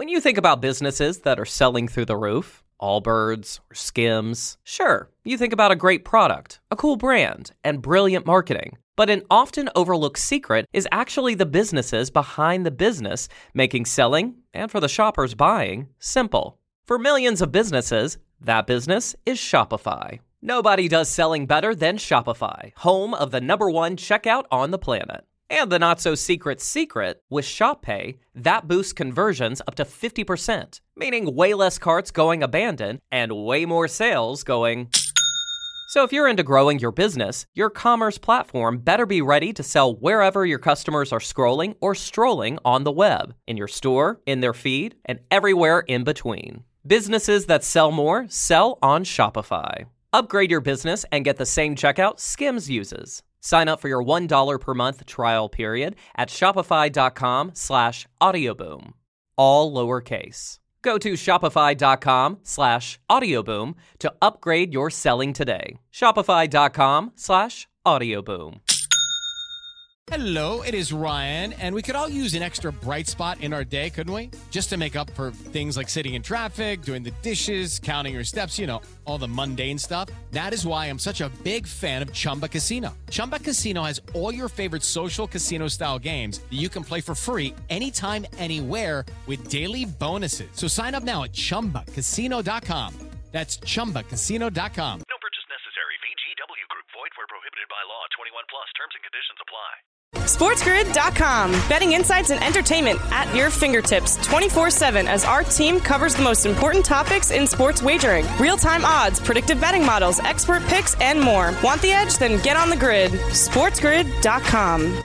When you think about businesses that are selling through the roof, Allbirds or Skims, sure, you think about a great product, a cool brand, and brilliant marketing. But an often overlooked secret is actually the businesses behind the business making selling, and for the shoppers buying, simple. For millions of businesses, that business is Shopify. Nobody does selling better than Shopify, home of the #1 checkout on the planet. And the not-so-secret secret, with Shop Pay, that boosts conversions up to 50%, meaning way less carts going abandoned and way more sales going... So if you're into growing your business, your commerce platform better be ready to sell wherever your customers are scrolling or strolling on the web, in your store, in their feed, and everywhere in between. Businesses that sell more sell on Shopify. Upgrade your business and get the same checkout Skims uses. Sign up for your $1 per month trial period at shopify.com/audioboom. All lowercase. Go to shopify.com/audioboom to upgrade your selling today. Shopify.com/audioboom. Hello, it is Ryan, and we could all use an extra bright spot in our day, couldn't we? Just to make up for things like sitting in traffic, doing the dishes, counting your steps, you know, all the mundane stuff. That is why I'm such a big fan of Chumba Casino. Chumba Casino has all your favorite social casino-style games that you can play for free anytime, anywhere with daily bonuses. So sign up now at ChumbaCasino.com. That's ChumbaCasino.com. No purchase necessary. VGW Group. Void where prohibited by law. 21 plus. Terms and conditions apply. SportsGrid.com. Betting insights and entertainment at your fingertips 24/7 as our team covers the most important topics in sports wagering. Real-time odds, predictive betting models, expert picks, and more. Want the edge? Then get on the grid. SportsGrid.com.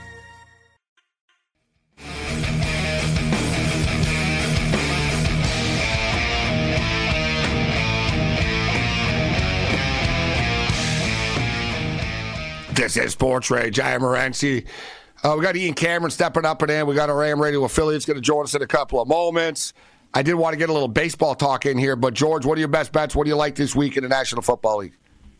This is Sports Rage. I am Morency. We got Ian Cameron stepping up and in. We got our AM radio affiliates going to join us in a couple of moments. I did want to get a little baseball talk in here, but George, what are your best bets? What do you like this week in the National Football League?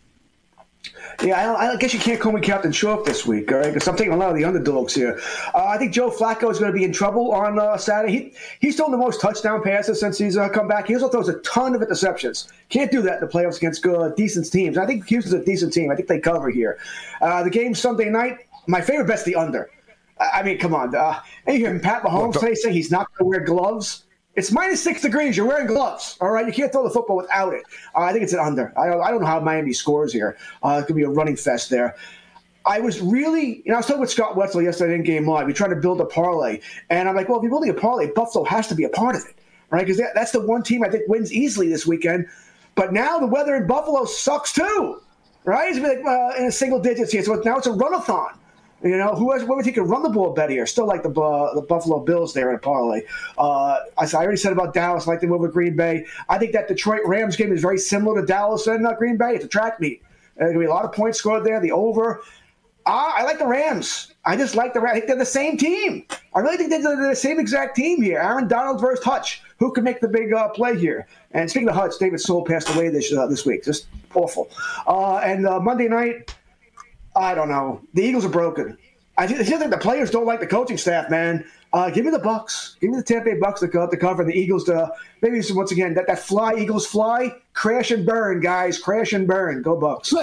Yeah, I guess you can't call me Captain Short this week, all right? Because I'm taking a lot of the underdogs here. I think Joe Flacco is going to be in trouble on Saturday. He's thrown the most touchdown passes since he's come back. He also throws a ton of interceptions. Can't do that in the playoffs against good, decent teams. I think Houston's a decent team. I think they cover here. The game Sunday night, my favorite bet's the under. I mean, come on. And you hear Pat Mahomes today say he's not going to wear gloves. It's -6 degrees. You're wearing gloves, all right? You can't throw the football without it. I think it's an under. I don't know how Miami scores here. It could be a running fest there. I was really, I was talking with Scott Wetzel yesterday in Game Live. We tried to build a parlay. And I'm like, well, if you're building a parlay, Buffalo has to be a part of it, right? Because that's the one team I think wins easily this weekend. But now the weather in Buffalo sucks too, right? It's going to be like in a single digits here. So now it's a runathon. You know, who would think could run the ball bet here? Still like the Buffalo Bills there in a parlay. I already said about Dallas, I like them over Green Bay. I think that Detroit Rams game is very similar to Dallas and Green Bay. It's a track meet. There's going to be a lot of points scored there, the over. I like the Rams. I just like the Rams. I think they're the same team. I really think they're the same exact team here. Aaron Donald versus Hutch. Who could make the big play here? And speaking of Hutch, David Soul passed away this week. Just awful. And Monday night, I don't know. The Eagles are broken. I just think the players don't like the coaching staff, man. Give me the Bucs. Give me the Tampa Bay Bucs to cover, and the Eagles to maybe once again that fly, Eagles fly, crash and burn, guys, crash and burn. Go Bucs.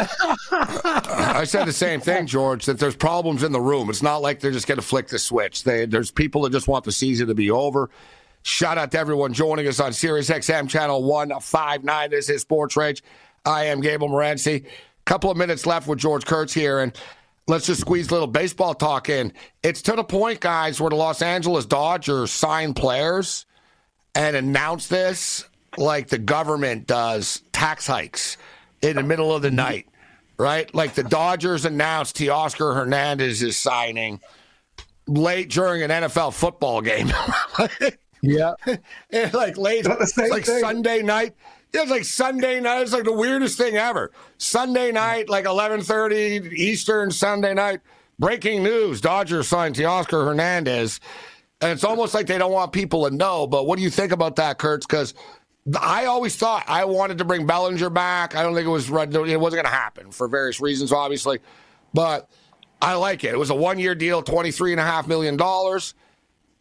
I said the same thing, George. That there's problems in the room. It's not like they're just going to flick the switch. There's people that just want the season to be over. Shout out to everyone joining us on Sirius XM channel 159. This is Sports Rage. I am Gable Morency. Couple of minutes left with George Kurtz here, and let's just squeeze a little baseball talk in. It's to the point, guys, where the Los Angeles Dodgers sign players and announce this like the government does tax hikes in the middle of the night, right? Like the Dodgers announced Teoscar Hernandez is signing late during an NFL football game. Yeah. Like late, like Sunday night. Yeah, it's like Sunday night. It's like the weirdest thing ever. Sunday night, like 11:30 Eastern Sunday night. Breaking news, Dodgers signed Teoscar Hernandez. And it's almost like they don't want people to know. But what do you think about that, Kurtz? Because I always thought I wanted to bring Bellinger back. I don't think it wasn't going to happen for various reasons, obviously. But I like it. It was a one-year deal, $23.5 million.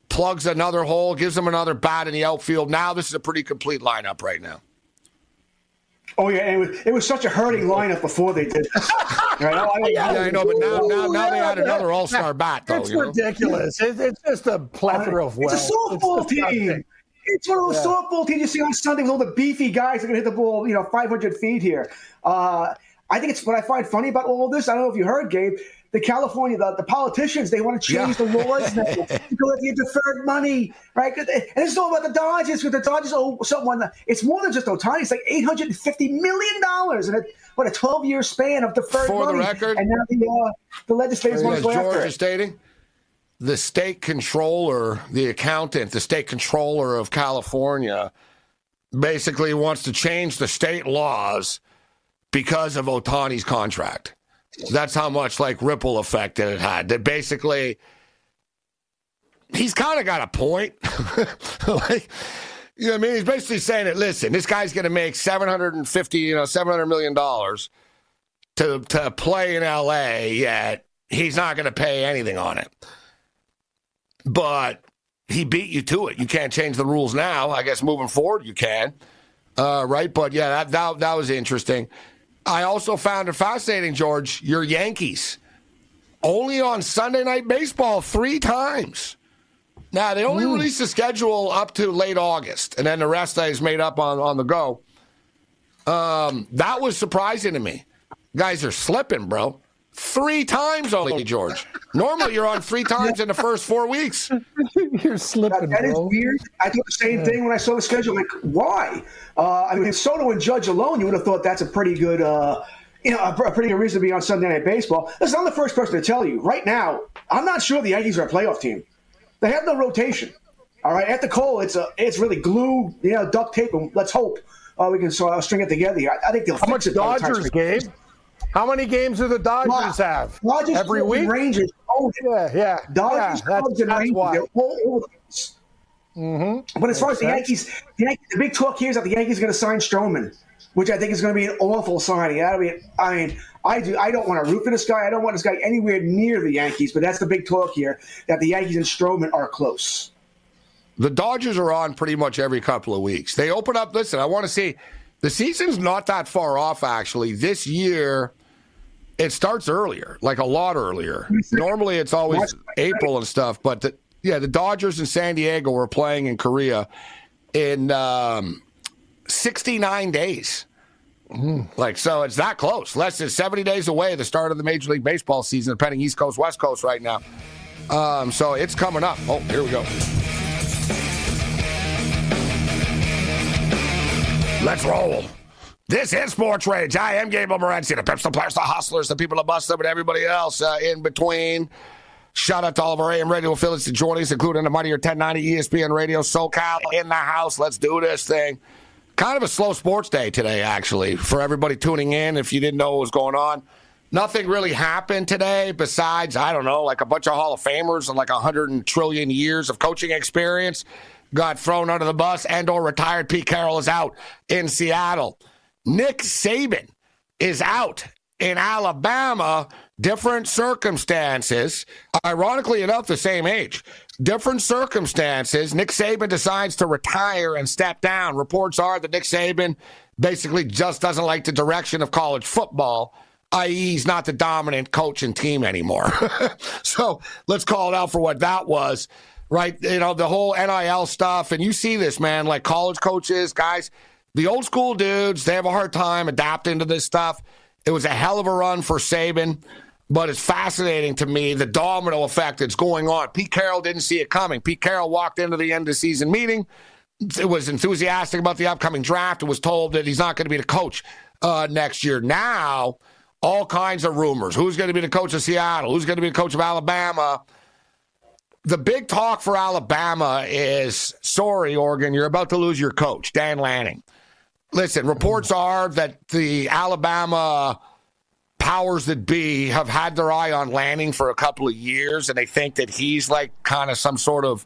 plugs another hole, gives them another bat in the outfield. Now this is a pretty complete lineup right now. Oh, yeah, and it was such a hurting lineup before they did this. Right? I know, but now they had another all-star bat, though. It's ridiculous. It's just a plethora of wealth. It's a softball team. It's one of those softball teams you see on Sunday with all the beefy guys that are going to hit the ball, 500 feet here. I think it's what I find funny about all of this. I don't know if you heard, Gabe. The politicians, they want to change the laws now. People have to get deferred money, right? And this is all about the Dodgers. Because the Dodgers owe someone. It's more than just Ohtani. It's like $850 million in a 12-year span of deferred money. For the record, and now the legislators want to go after it. George is stating, the state controller, the accountant, the state controller of California, basically wants to change the state laws because of Ohtani's contract. That's how much ripple effect that it had. That basically, he's kind of got a point. You know what I mean? He's basically saying that, listen, this guy's going to make $700 million to play in LA, yet he's not going to pay anything on it. But he beat you to it. You can't change the rules now. I guess moving forward you can. Right? But yeah, that was interesting. I also found it fascinating, George, your Yankees. Only on Sunday Night Baseball 3 times. Now, they only released the schedule up to late August, and then the rest is made up on the go. That was surprising to me. Guys are slipping, bro. 3 times only, George. Normally, you're on 3 times in the first 4 weeks. You're slipping, That is bro. weird. I thought the same thing when I saw the schedule. Like, why? Soto and Judge alone, you would have thought that's a pretty good, a pretty good reason to be on Sunday Night Baseball. Listen, I'm the first person to tell you right now. I'm not sure the Yankees are a playoff team. They have no rotation. All right, after Cole, it's really glue, duct tape, and let's hope we can string it together here. I think they'll fix it. How much Dodgers, Gabe? How many games do the Dodgers have? Dodgers every week? Rangers. Oh, yeah. Dodgers, Cubs, and Rangers. Why. They're all over the place. Mm-hmm. But as far as the Yankees, the big talk here is that the Yankees are going to sign Stroman, which I think is going to be an awful signing. I don't want to root for this guy. I don't want this guy anywhere near the Yankees, but that's the big talk here, that the Yankees and Stroman are close. The Dodgers are on pretty much every couple of weeks. They open up, listen, I want to see, the season's not that far off, actually. This year, it starts earlier, like a lot earlier. Normally, it's always April and stuff, but the Dodgers and San Diego were playing in Korea in 69 days. So it's that close. Less than 70 days away, the start of the Major League Baseball season, depending East Coast, West Coast right now. So it's coming up. Oh, here we go. Let's roll. This is Sports Rage. I am Gable Morency, the Pips, the Players, the Hustlers, the people that bust them, and everybody else in between. Shout out to all of our AM radio affiliates to join us, including the Mightier 1090 ESPN Radio, SoCal in the house. Let's do this thing. Kind of a slow sports day today, actually, for everybody tuning in. If you didn't know what was going on, nothing really happened today besides, I don't know, like a bunch of Hall of Famers and like 100 trillion years of coaching experience got thrown under the bus and or retired. Pete Carroll is out in Seattle. Nick Saban is out in Alabama. Different circumstances. Ironically enough, the same age. Different circumstances. Nick Saban decides to retire and step down. Reports are that Nick Saban basically just doesn't like the direction of college football, i.e. he's not the dominant coach and team anymore. So let's call it out for what that was, right? The whole NIL stuff. And you see this, man, like college coaches, guys, the old school dudes, they have a hard time adapting to this stuff. It was a hell of a run for Saban. But it's fascinating to me, the domino effect that's going on. Pete Carroll didn't see it coming. Pete Carroll walked into the end-of-season meeting. It was enthusiastic about the upcoming draft. It was told that he's not going to be the coach next year. Now, all kinds of rumors. Who's going to be the coach of Seattle? Who's going to be the coach of Alabama? The big talk for Alabama is, sorry, Oregon, you're about to lose your coach, Dan Lanning. Listen, reports are that the Alabama powers that be have had their eye on Lanning for a couple of years, and they think that he's like kind of some sort of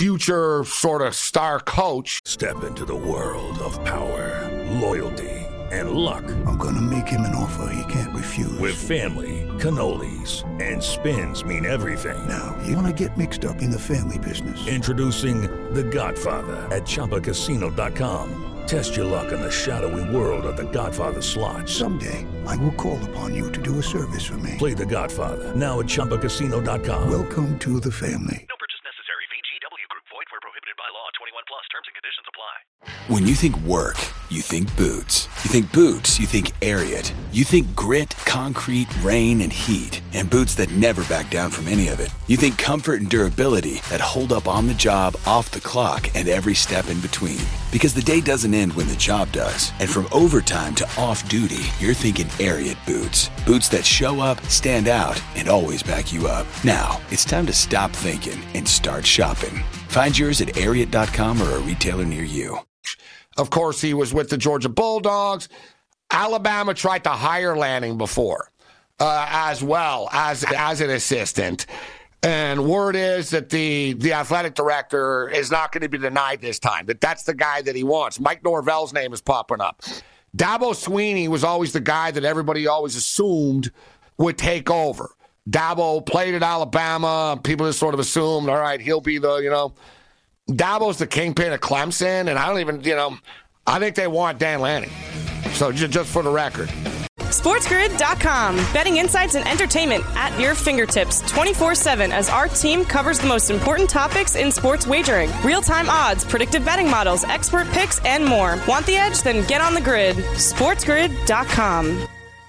future sort of star coach. Step into the world of power, loyalty, and luck. I'm going to make him an offer he can't refuse. With family, cannolis, and spins mean everything. Now, you want to get mixed up in the family business. Introducing The Godfather at ChumbaCasino.com. Test your luck in the shadowy world of The Godfather slot. Someday, I will call upon you to do a service for me. Play The Godfather now at ChumbaCasino.com. Welcome to the family. No purchase necessary. VGW Group. Void where prohibited by law. 21 plus. Terms and conditions apply. When you think work, you think boots. You think boots, you think Ariat. You think grit, concrete, rain, and heat. And boots that never back down from any of it. You think comfort and durability that hold up on the job, off the clock, and every step in between. Because the day doesn't end when the job does. And from overtime to off-duty, you're thinking Ariat boots. Boots that show up, stand out, and always back you up. Now, it's time to stop thinking and start shopping. Find yours at Ariat.com or a retailer near you. Of course, he was with the Georgia Bulldogs. Alabama tried to hire Lanning before, as well as an assistant. And word is that the athletic director is not going to be denied this time, that that's the guy that he wants. Mike Norvell's name is popping up. Dabo Swinney was always the guy that everybody always assumed would take over. Dabo played at Alabama. People just sort of assumed, all right, he'll be the, Dabo's the kingpin of Clemson, and I don't even, I think they want Dan Lanning. So just for the record. SportsGrid.com. Betting insights and entertainment at your fingertips 24/7 as our team covers the most important topics in sports wagering. Real-time odds, predictive betting models, expert picks, and more. Want the edge? Then get on the grid. SportsGrid.com.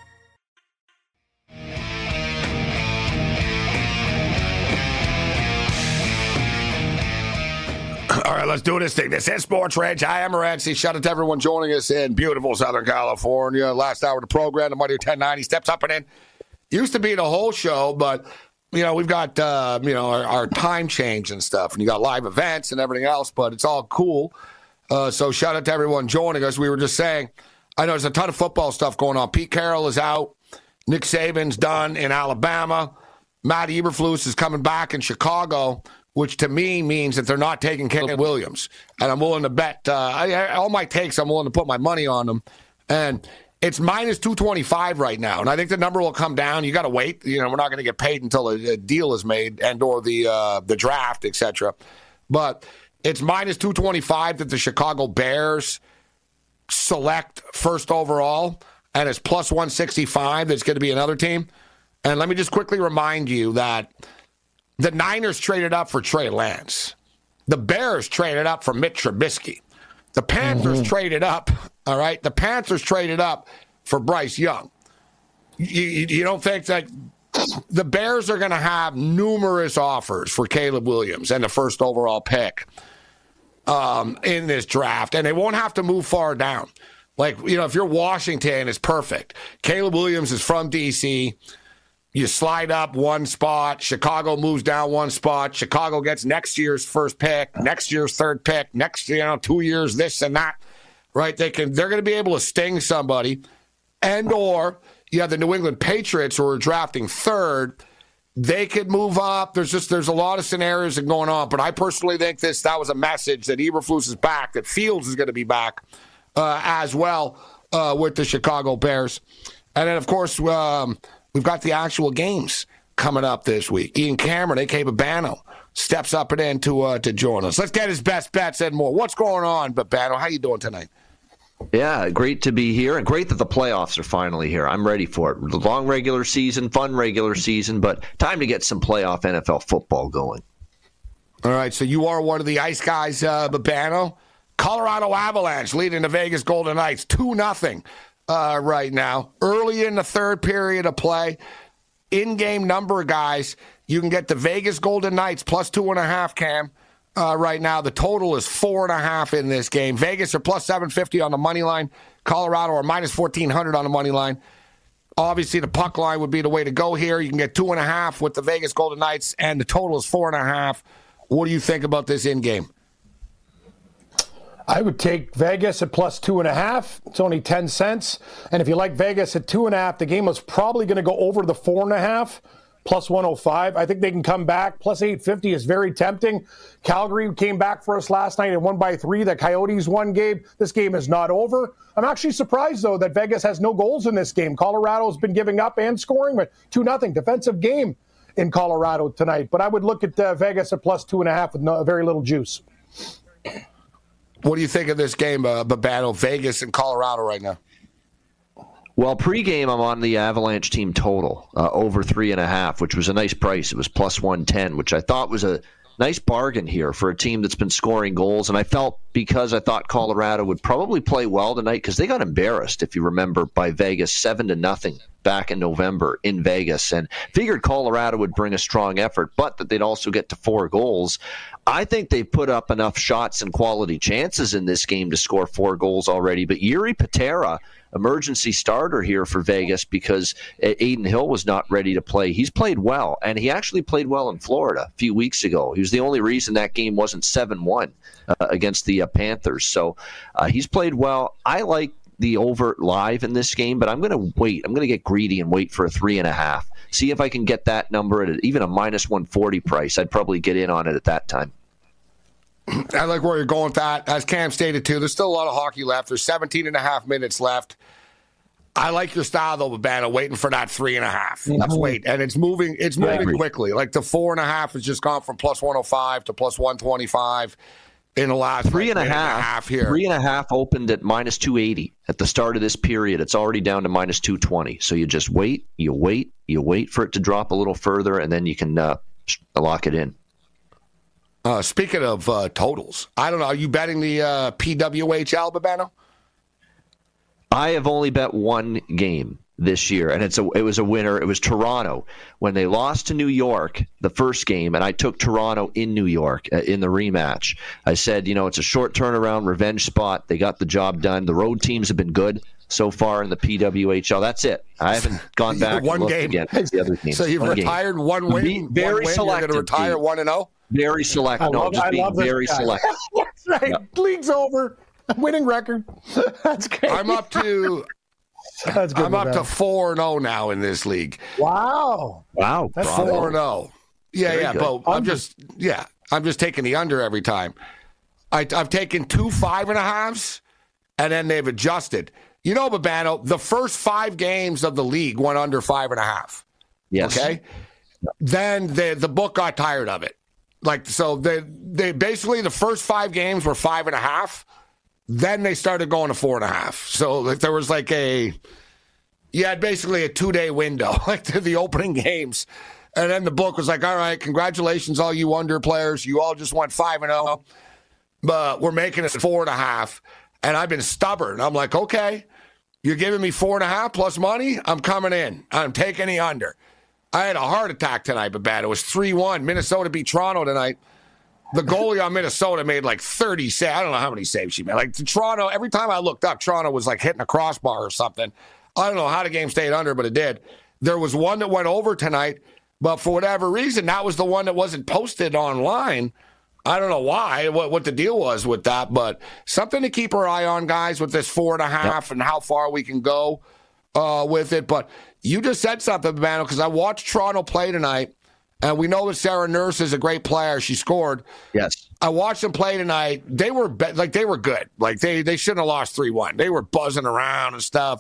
All right, let's do this thing. This is Sports Rage. I am Morency. Shout out to everyone joining us in beautiful Southern California. Last hour of the program, the Mighty 1090 steps up and in. Used to be the whole show, but, we've got, our time change and stuff. And you got live events and everything else, but it's all cool. So shout out to everyone joining us. We were just saying, I know there's a ton of football stuff going on. Pete Carroll is out. Nick Saban's done in Alabama. Matt Eberflus is coming back in Chicago, which to me means that they're not taking Caleb Williams. And I'm willing to bet, all my takes, I'm willing to put my money on them. And it's minus 225 right now. And I think the number will come down. You got to wait. We're not going to get paid until a deal is made and or the draft, etc. But it's minus 225 that the Chicago Bears select first overall. And it's plus 165 that's going to be another team. And let me just quickly remind you that the Niners traded up for Trey Lance. The Bears traded up for Mitch Trubisky. The Panthers traded up, all right? The Panthers traded up for Bryce Young. You don't think that the Bears are going to have numerous offers for Caleb Williams and the first overall pick in this draft, and they won't have to move far down. Like, if you're Washington, it's perfect. Caleb Williams is from D.C., you slide up one spot. Chicago moves down one spot. Chicago gets next year's first pick, next year's third pick, next 2 years this and that. Right? They're going to be able to sting somebody. And or you have the New England Patriots who are drafting third. They could move up. There's a lot of scenarios that are going on. But I personally think that was a message that Eberflus is back, that Fields is going to be back as well with the Chicago Bears. And then, of course, we've got the actual games coming up this week. Ian Cameron, a.k.a. Babano, steps up and in to join us. Let's get his best bets and more. What's going on, Babano? How you doing tonight? Yeah, great to be here, and great that the playoffs are finally here. I'm ready for it. The long regular season, fun regular season, but time to get some playoff NFL football going. All right, so you are one of the ice guys, Babano. Colorado Avalanche leading the Vegas Golden Knights 2-0. Right now, early in the third period of play, in-game number, guys, you can get the Vegas Golden Knights plus 2.5, Cam. Right now, the total is 4.5 in this game. Vegas are plus 750 on the money line. Colorado are minus 1,400 on the money line. Obviously, the puck line would be the way to go here. You can get 2.5 with the Vegas Golden Knights, and the total is 4.5. What do you think about this in-game? I would take Vegas at plus 2.5. It's only 10 cents. And if you like Vegas at 2.5, the game was probably going to go over the 4.5. plus 105. I think they can come back. Plus 850 is very tempting. Calgary came back for us last night and won by 3. The Coyotes won, Gabe. This game is not over. I'm actually surprised, though, that Vegas has no goals in this game. Colorado's been giving up and scoring, but 2-0 defensive game in Colorado tonight. But I would look at Vegas at plus 2.5 with very little juice. What do you think of this game, Babano, Vegas and Colorado right now? Well, pregame, I'm on the Avalanche team total, over 3.5, which was a nice price. It was plus 110, which I thought was a nice bargain here for a team that's been scoring goals. And I felt, because I thought Colorado would probably play well tonight, because they got embarrassed, if you remember, by Vegas 7-0 back in November in Vegas, and figured Colorado would bring a strong effort, but that they'd also get to 4 goals. I think they've put up enough shots and quality chances in this game to score 4 goals already. But Yuri Patera, emergency starter here for Vegas, because Aiden Hill was not ready to play. He's played well, and he actually played well in Florida a few weeks ago. He was the only reason that game wasn't 7-1 against the Panthers. So he's played well. I like the over live in this game, but I'm going to wait. I'm going to get greedy and wait for a 3.5. See if I can get that number at even a minus 140 price. I'd probably get in on it at that time. I like where you're going with that. As Cam stated, too, there's still a lot of hockey left. There's 17 and a half minutes left. I like your style, though, Babano, waiting for that 3.5. Let's wait. And it's moving quickly. Like the 4.5 has just gone from plus 105 to plus 125 in the last 3.5 here. 3.5 opened at minus 280 at the start of this period. It's already down to minus 220. So you just wait, you wait for it to drop a little further, and then you can lock it in. Speaking of totals, I don't know. Are you betting the PWHL, Babano? I have only bet one game this year, and it was a winner. It was Toronto. When they lost to New York the first game, and I took Toronto in New York in the rematch, I said, it's a short turnaround, revenge spot. They got the job done. The road teams have been good so far in the PWHL. That's it. I haven't gone back one and game against the other teams. So you've retired one win. Very selective. You're going to retire 1-0? Very select. Just being very select. That's right. Yeah. League's over. Winning record. That's great. I'm up to 4-0 now in this league. Wow. That's 4-0. Yeah, but I'm just taking the under every time. I've taken 2 5.5s, and then they've adjusted. Babano, the first 5 games of the league went under 5.5. Yes. Okay. Then the book got tired of it. So they basically the first 5 games were 5.5. Then they started going to 4.5. So there was you had basically a 2-day window, to the opening games. And then the book was like, all right, congratulations, all you under players. You all just went 5-0, but we're making it 4.5. And I've been stubborn. I'm like, okay, you're giving me 4.5 plus money. I'm coming in. I'm taking the under. I had a heart attack tonight, Babano. It was 3-1. Minnesota beat Toronto tonight. The goalie on Minnesota made 30 saves. I don't know how many saves she made. Toronto, every time I looked up, Toronto was hitting a crossbar or something. I don't know how the game stayed under, but it did. There was one that went over tonight, but for whatever reason, that was the one that wasn't posted online. I don't know why, what the deal was with that, but something to keep our eye on, guys, with this 4.5 and how far we can go with it. But you just said something, Babano, because I watched Toronto play tonight. And we know that Sarah Nurse is a great player. She scored. Yes. I watched them play tonight. They were they were good. They shouldn't have lost 3-1. They were buzzing around and stuff.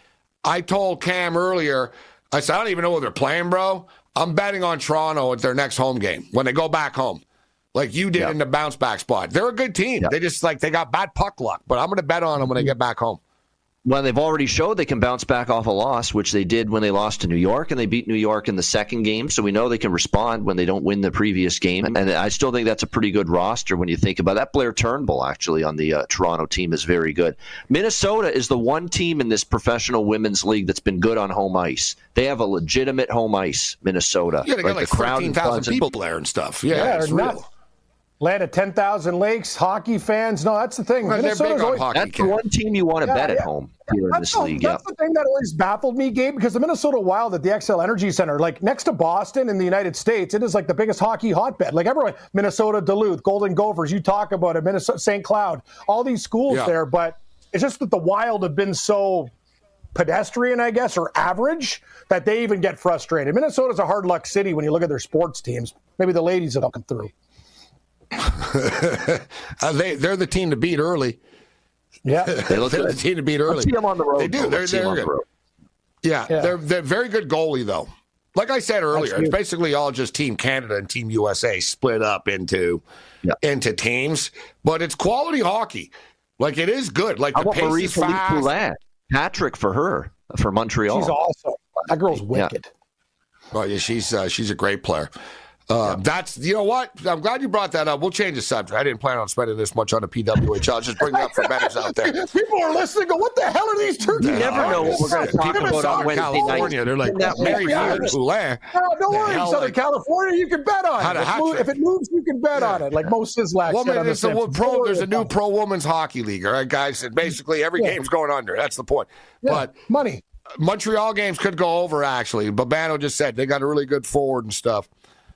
I told Cam earlier, I said, I don't even know where they're playing, bro. I'm betting on Toronto at their next home game when they go back home, like you did in the bounce back spot. They're a good team. They just they got bad puck luck, but I'm going to bet on them when they get back home. Well, they've already showed they can bounce back off a loss, which they did when they lost to New York, and they beat New York in the second game. So we know they can respond when they don't win the previous game. And I still think that's a pretty good roster when you think about that. Blair Turnbull, actually, on the Toronto team is very good. Minnesota is the one team in this professional women's league that's been good on home ice. They have a legitimate home ice, Minnesota. Yeah, they got the 13,000 people there and stuff. Yeah, it's real. Land of 10,000 lakes, hockey fans. No, that's the thing. They're big on hockey. That's the one team you want to bet at home here in this league. That's the thing that always baffled me, Gabe, because the Minnesota Wild at the XL Energy Center, next to Boston in the United States, it is the biggest hockey hotbed. Everyone, Minnesota, Duluth, Golden Gophers, you talk about it, Minnesota, St. Cloud, all these schools there, but it's just that the Wild have been so pedestrian, I guess, or average, that they even get frustrated. Minnesota's a hard luck city when you look at their sports teams. Maybe the ladies will come through. They're the team to beat early. Yeah, they're the team to beat early. Let's see them on the road. They do. They're good. Yeah, they're very good goalie though. Like I said earlier, it's basically all just Team Canada and Team USA split up into teams, but it's quality hockey. Like, it is good. Like, the pace is fast. Patrick for Montreal. She's awesome. That girl's wicked. Oh yeah, she's a great player. That's, you know what? I'm glad you brought that up. We'll change the subject. I didn't plan on spending this much on the PWH. I'll just bring it up for bettors out there. People are listening. Go, what the hell are these turkeys? You never know what we're going to talk about on Wednesday night. They're like, don't worry, Southern California, you can bet on it. If it moves, you can bet on it. Like most Sislak. There's a new pro women's hockey league, all right, guys? And basically every game's going under. That's the point. Yeah, but money. Montreal games could go over, actually. Babano just said they got a really good forward and stuff.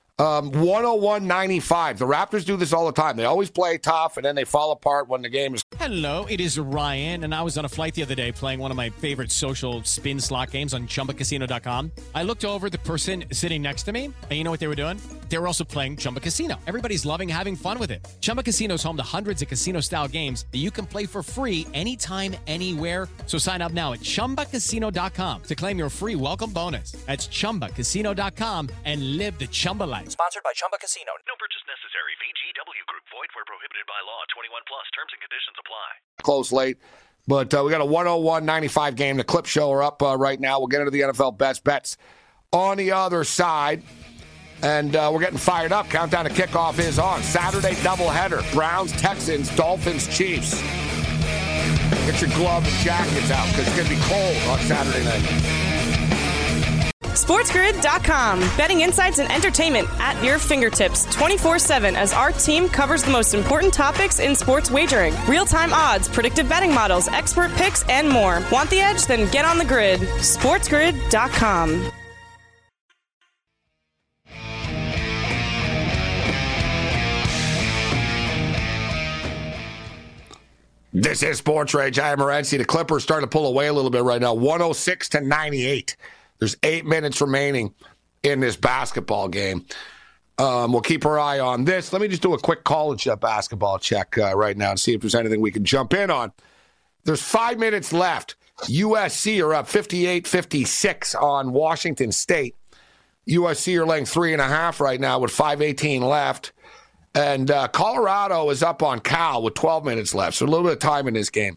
101.95. The Raptors do this all the time. They always play tough, and then they fall apart when the game is... Hello, it is Ryan, and I was on a flight the other day playing one of my favorite social spin slot games on ChumbaCasino.com. I looked over at the person sitting next to me, and you know what they were doing? They were also playing Chumba Casino. Everybody's loving having fun with it. Chumba Casino is home to hundreds of casino-style games that you can play for free anytime, anywhere. So sign up now at ChumbaCasino.com to claim your free welcome bonus. That's ChumbaCasino.com and live the Chumba life. Sponsored by Chumba Casino. No purchase necessary. VGW Group. Void where prohibited by law. 21 plus. Terms and conditions apply. Close late. But we got a 101.95 game. The clip show are up right now. We'll get into the NFL bets on the other side. And we're getting fired up. Countdown to kickoff is on. Saturday doubleheader. Browns, Texans, Dolphins, Chiefs. Get your glove and jackets out because it's going to be cold on Saturday night. SportsGrid.com. Betting insights and entertainment at your fingertips 24/7 as our team covers the most important topics in sports wagering. Real-time odds, predictive betting models, expert picks, and more. Want the edge? Then get on the grid. SportsGrid.com. This is Sports Rage. I am Morency. The Clippers starting to pull away a little bit right now. 106-98. There's 8 minutes remaining in this basketball game. We'll keep our eye on this. Let me just do a quick college basketball check right now and see if there's anything we can jump in on. There's 5 minutes left. USC are up 58-56 on Washington State. USC are laying 3.5 right now with 5:18 left. And Colorado is up on Cal with 12 minutes left. So a little bit of time in this game.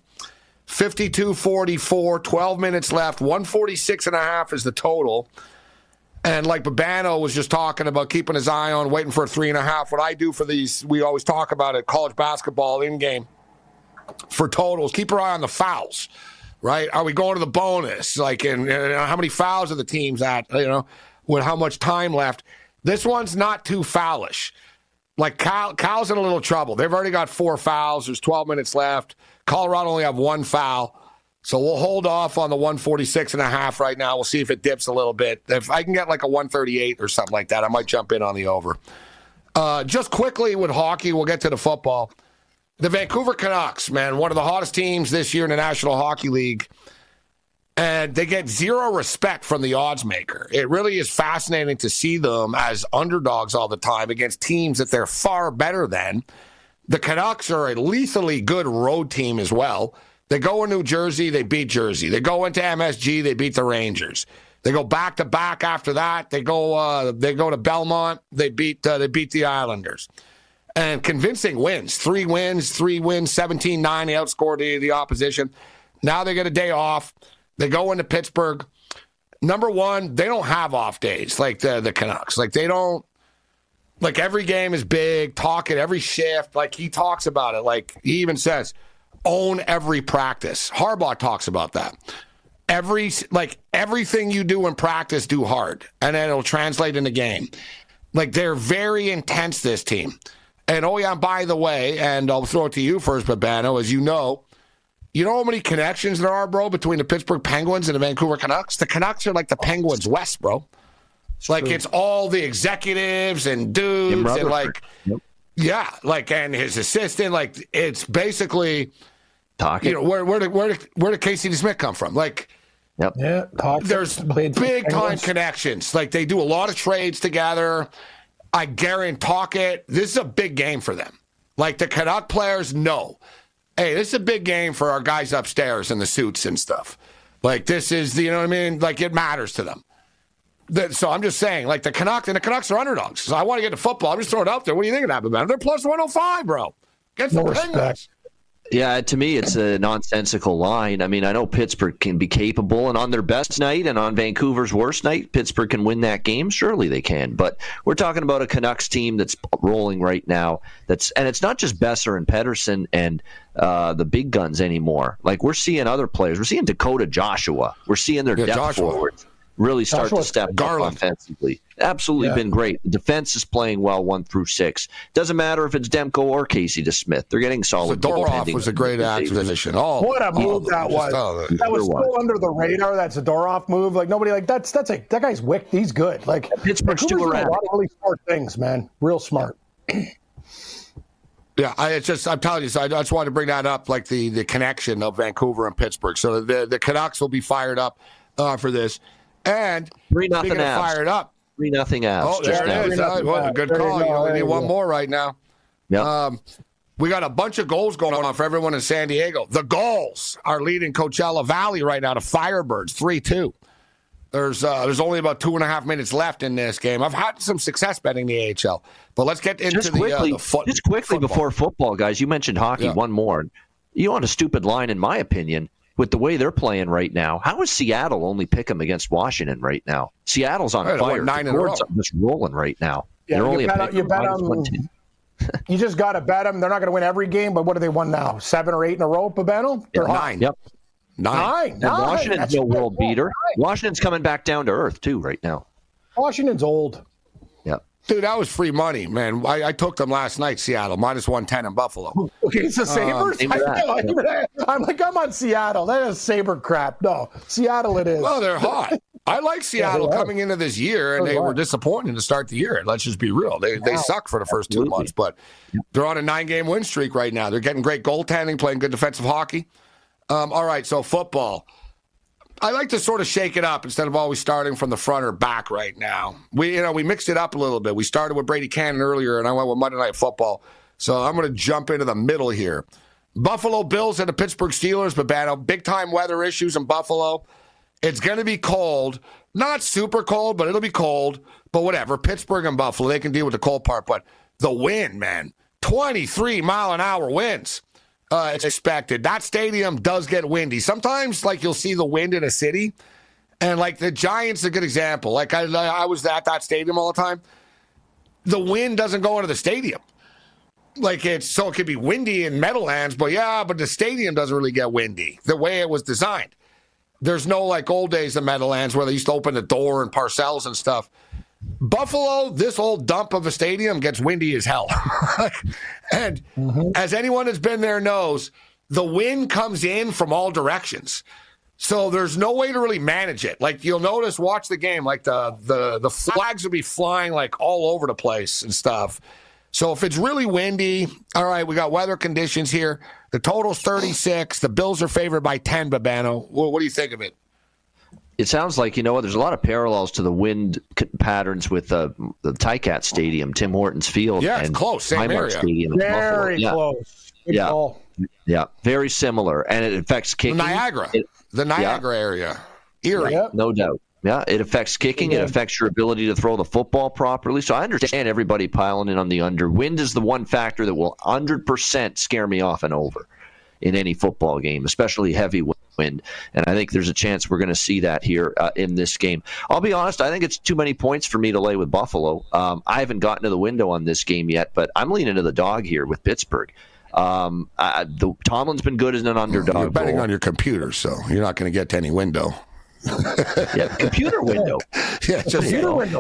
52-44, 12 minutes left, 146.5 is the total. And like Babano was just talking about keeping his eye on, waiting for a 3.5. What I do for these, we always talk about it, college basketball in-game for totals. Keep your eye on the fouls, right? Are we going to the bonus? Like, and how many fouls are the teams at, with how much time left? This one's not too foulish. Like, Cal's in a little trouble. They've already got 4 fouls. There's 12 minutes left. Colorado only have 1 foul. So we'll hold off on the 146.5 right now. We'll see if it dips a little bit. If I can get like a 138 or something like that, I might jump in on the over. Just quickly with hockey, we'll get to the football. The Vancouver Canucks, man, one of the hottest teams this year in the National Hockey League. And they get zero respect from the odds maker. It really is fascinating to see them as underdogs all the time against teams that they're far better than. The Canucks are a lethally good road team as well. They go in New Jersey, they beat Jersey. They go into MSG, they beat the Rangers. They go back-to-back after that. They go to Belmont, they beat the Islanders. And convincing wins. 3 wins, 17-9. They outscored the opposition. Now they get a day off. They go into Pittsburgh. Number one, they don't have off days like the Canucks. Like, they don't. Like, every game is big, talk at every shift. Like, he talks about it. Like, he even says, own every practice. Harbaugh talks about that. Everything you do in practice, do hard. And then it'll translate in the game. Like, they're very intense, this team. And, oh, yeah, by the way, and I'll throw it to you first, Babano, as you know how many connections there are, bro, between the Pittsburgh Penguins and the Vancouver Canucks? The Canucks are like the Penguins West, bro. Like, it's all the executives and dudes and, like, and his assistant. Like, it's basically talking. Where did Casey DeSmith come from? Like, Yep. Yeah, there's big time connections. Like they do a lot of trades together. I guarantee it. This is a big game for them. Like the Canuck players know, hey, this is a big game for our guys upstairs in the suits and stuff. Like this is, you know what I mean? Like it matters to them. So I'm just saying, like the Canucks are underdogs. So I want to get to football. I'm just throwing it out there. What do you think of that, man? They're plus 105, bro. Get some Penguins. Yeah, to me, it's a nonsensical line. I mean, I know Pittsburgh can be capable, and on their best night and on Vancouver's worst night, Pittsburgh can win that game. Surely they can. But we're talking about a Canucks team that's rolling right now. And it's not just Besser and Pettersson and the big guns anymore. Like, we're seeing other players. We're seeing Dakota Joshua. We're seeing their depth forwards really start to step up offensively. Absolutely been great. The defense is playing well 1 through 6. Doesn't matter if it's Demko or Casey DeSmith. They're getting solid. Zadorov was a great acquisition. What a move that was. That was so under the radar, that Zadorov move. Like nobody that guy's wicked. He's good. Like Pittsburgh's too erratic. A lot of really smart things, man. Real smart. Yeah, I'm telling you, so I just wanted to bring that up, like the connection of Vancouver and Pittsburgh. So the Canucks will be fired up for this. And 3-0 fired up. 3-0 Avs. Oh, there it is. Well, good call. You only need one more right now. Yep. We got a bunch of goals going on for everyone in San Diego. The Gulls are leading Coachella Valley right now to Firebirds 3-2. There's only about 2.5 minutes left in this game. I've had some success betting the AHL, but let's get into the football. Before football, guys. You mentioned hockey. One more. You on a stupid line, in my opinion. With the way they're playing right now, how is Seattle only pick them against Washington right now? Seattle's on fire. 9 in a row. Just rolling right now. Yeah, they're only you bet them. You just got to bet them. They're not going to win every game, but what do they won now? 7 or 8 in a row, Babano? They're 9. Yep. 9. And Washington's no world beater. Washington's coming back down to earth, too, right now. Washington's old. Yep. Dude, that was free money, man. I took them last night, Seattle, minus 110 in Buffalo. Okay, it's the Sabres? I'm like, I'm on Seattle. That is Sabre crap. No, Seattle it is. Well, they're hot. I like Seattle coming into this year, and they were disappointing to start the year. Let's just be real. They suck for the first 2 months, but they're on a 9-game win streak right now. They're getting great goaltending, playing good defensive hockey. All right, so football. I like to sort of shake it up instead of always starting from the front or back right now. We mixed it up a little bit. We started with Brady Cannon earlier, and I went with Monday Night Football. So I'm going to jump into the middle here. Buffalo Bills and the Pittsburgh Steelers, Babano. Big-time weather issues in Buffalo. It's going to be cold. Not super cold, but it'll be cold. But whatever. Pittsburgh and Buffalo, they can deal with the cold part. But the wind, man, 23-mile-an-hour winds. It's expected. That stadium does get windy. Sometimes, like, you'll see the wind in a city, and, like, the Giants are a good example. Like, I was at that stadium all the time. The wind doesn't go into the stadium. Like, it could be windy in Meadowlands, but the stadium doesn't really get windy the way it was designed. There's no, like, old days in Meadowlands where they used to open the door and parcels and stuff. Buffalo, this old dump of a stadium gets windy as hell. And as anyone that's been there knows, the wind comes in from all directions. So there's no way to really manage it. Like, you'll notice, watch the game, like the flags will be flying like all over the place and stuff. So if it's really windy, all right, we got weather conditions here. The total's 36. The Bills are favored by 10, Babano. What do you think of it? It sounds like, there's a lot of parallels to the wind patterns with the Ticat Stadium, Tim Hortons Field. Yeah, it's close. Same area. Stadium very close. Yeah, very similar. And it affects kicking. The Niagara area. Erie. Right, no doubt. Yeah, it affects kicking. It affects your ability to throw the football properly. So I understand everybody piling in on the under. Wind is the one factor that will 100% scare me off and over in any football game, especially heavy wind. And I think there's a chance we're going to see that here in this game. I'll be honest, I think it's too many points for me to lay with Buffalo. I haven't gotten to the window on this game yet, but I'm leaning to the dog here with Pittsburgh. Tomlin's been good as an underdog. You're betting on your computer, so you're not going to get to any window. Computer window. Computer window.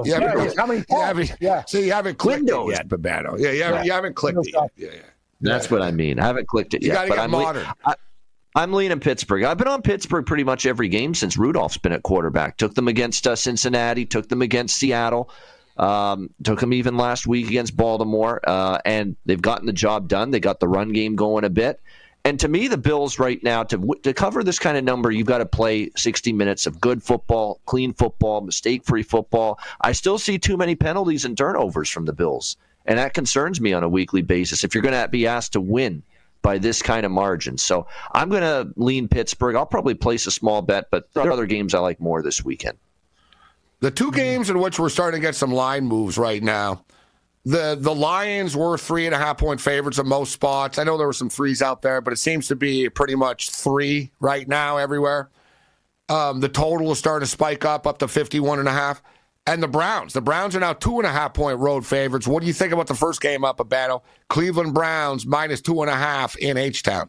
So you haven't clicked it yet, Babano. You haven't clicked it yet. Yeah. That's what I mean. I haven't clicked it yet. You got to get modern. I'm leaning Pittsburgh. I've been on Pittsburgh pretty much every game since Rudolph's been at quarterback. Took them against Cincinnati. Took them against Seattle. Took them even last week against Baltimore. And they've gotten the job done. They got the run game going a bit. And to me, the Bills right now, to cover this kind of number, you've got to play 60 minutes of good football, clean football, mistake-free football. I still see too many penalties and turnovers from the Bills, and that concerns me on a weekly basis if you're going to be asked to win by this kind of margin. So I'm going to lean Pittsburgh. I'll probably place a small bet, but there are other games I like more this weekend. The two games in which we're starting to get some line moves right now, the Lions were 3.5-point favorites in most spots. I know there were some 3s out there, but it seems to be pretty much 3 right now everywhere. The total is starting to spike up to 51.5. And the Browns are now 2.5-point road favorites. What do you think about the first game up, Abano? Cleveland Browns minus 2.5 in H-Town.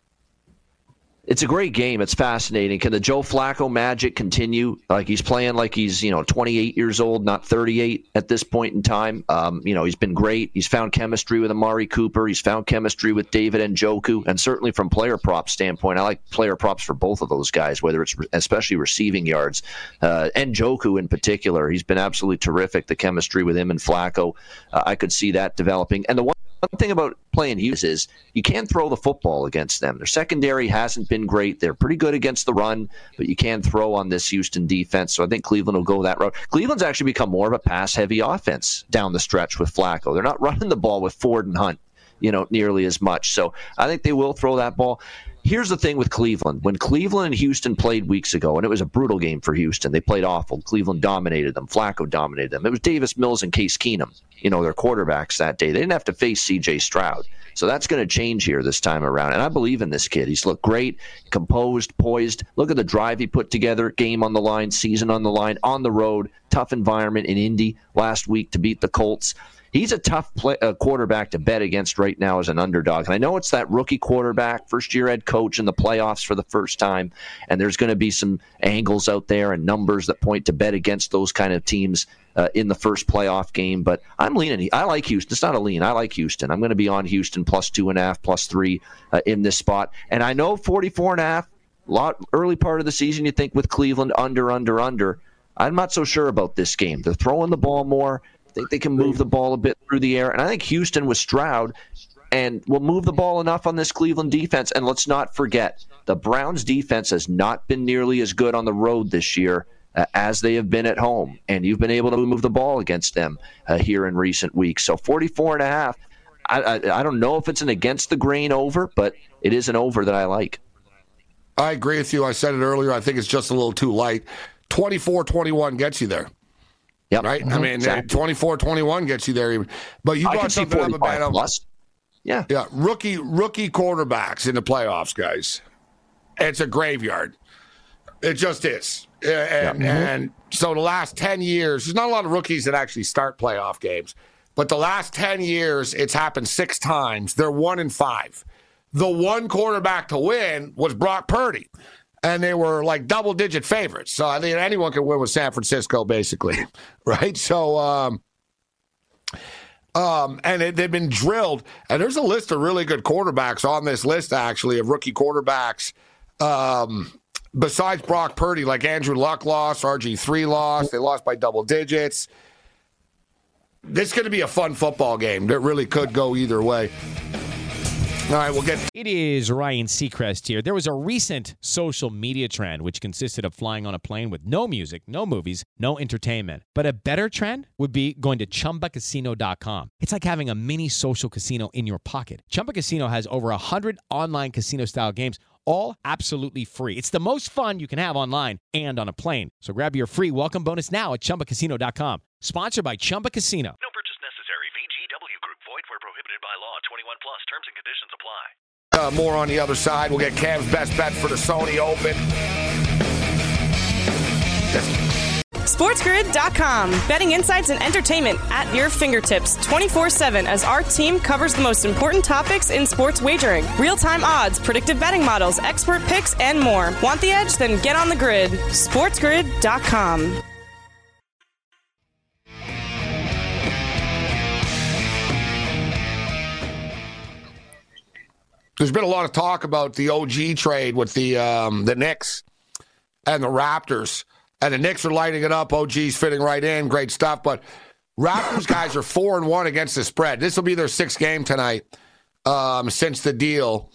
It's a great game. It's fascinating. Can the Joe Flacco magic continue? Like he's playing like he's 28 years old, not 38 at this point in time. He's been great. He's found chemistry with Amari Cooper. He's found chemistry with David Njoku. And certainly from player prop standpoint, I like player props for both of those guys, whether it's especially receiving yards. Njoku in particular, he's been absolutely terrific. The chemistry with him and Flacco, I could see that developing. And the one thing about playing Houston is you can't throw the football against them. Their secondary hasn't been great. They're pretty good against the run, but you can throw on this Houston defense. So I think Cleveland will go that route. Cleveland's actually become more of a pass-heavy offense down the stretch with Flacco. They're not running the ball with Ford and Hunt, nearly as much. So I think they will throw that ball. Here's the thing with Cleveland. When Cleveland and Houston played weeks ago, and it was a brutal game for Houston, they played awful. Cleveland dominated them. Flacco dominated them. It was Davis Mills and Case Keenum, their quarterbacks that day. They didn't have to face C.J. Stroud. So that's going to change here this time around. And I believe in this kid. He's looked great, composed, poised. Look at the drive he put together. Game on the line, season on the line, on the road. Tough environment in Indy last week to beat the Colts. He's a tough quarterback to bet against right now as an underdog. And I know it's that rookie quarterback, first-year head coach in the playoffs for the first time, and there's going to be some angles out there and numbers that point to bet against those kind of teams in the first playoff game. But I'm leaning. I like Houston. It's not a lean. I like Houston. I'm going to be on Houston plus 2.5, plus 3 in this spot. And I know 44.5, early part of the season, you think with Cleveland, under. I'm not so sure about this game. They're throwing the ball more. I think they can move the ball a bit through the air. And I think Houston with Stroud and will move the ball enough on this Cleveland defense. And let's not forget, the Browns defense has not been nearly as good on the road this year as they have been at home. And you've been able to move the ball against them here in recent weeks. So 44.5, I don't know if it's an against the grain over, but it is an over that I like. I agree with you. I said it earlier. I think it's just a little too light. 24-21 gets you there. Yep. Right? I mean, exactly. 24-21 gets you there. But you brought something up about plus. Yeah. Yeah. Rookie quarterbacks in the playoffs, guys. It's a graveyard. It just is. And so the last 10 years, there's not a lot of rookies that actually start playoff games. But the last 10 years, it's happened 6 times. They're 1-5. The one quarterback to win was Brock Purdy. And they were like double-digit favorites. So I think anyone can win with San Francisco, basically, right? So, they've been drilled. And there's a list of really good quarterbacks on this list, actually, of rookie quarterbacks. Besides Brock Purdy, like Andrew Luck lost, RG3 lost. They lost by double digits. This is going to be a fun football game. That really could go either way. All right, we'll get... It is Ryan Seacrest here. There was a recent social media trend which consisted of flying on a plane with no music, no movies, no entertainment. But a better trend would be going to ChumbaCasino.com. It's like having a mini social casino in your pocket. Chumba Casino has over 100 online casino-style games, all absolutely free. It's the most fun you can have online and on a plane. So grab your free welcome bonus now at ChumbaCasino.com. Sponsored by Chumba Casino. No purchase necessary. VGW Group. Void where prohibited by law. 21 plus. Terms and conditions apply. More on the other side. We'll get Cam's best bet for the Sony Open. SportsGrid.com. Betting insights and entertainment at your fingertips 24/7 as our team covers the most important topics in sports wagering. Real-time odds, predictive betting models, expert picks, and more. Want the edge? Then get on the grid. SportsGrid.com. There's been a lot of talk about the OG trade with the Knicks and the Raptors. And the Knicks are lighting it up. OG's fitting right in. Great stuff. But Raptors guys are 4-1 against the spread. This will be their 6th game tonight since the deal.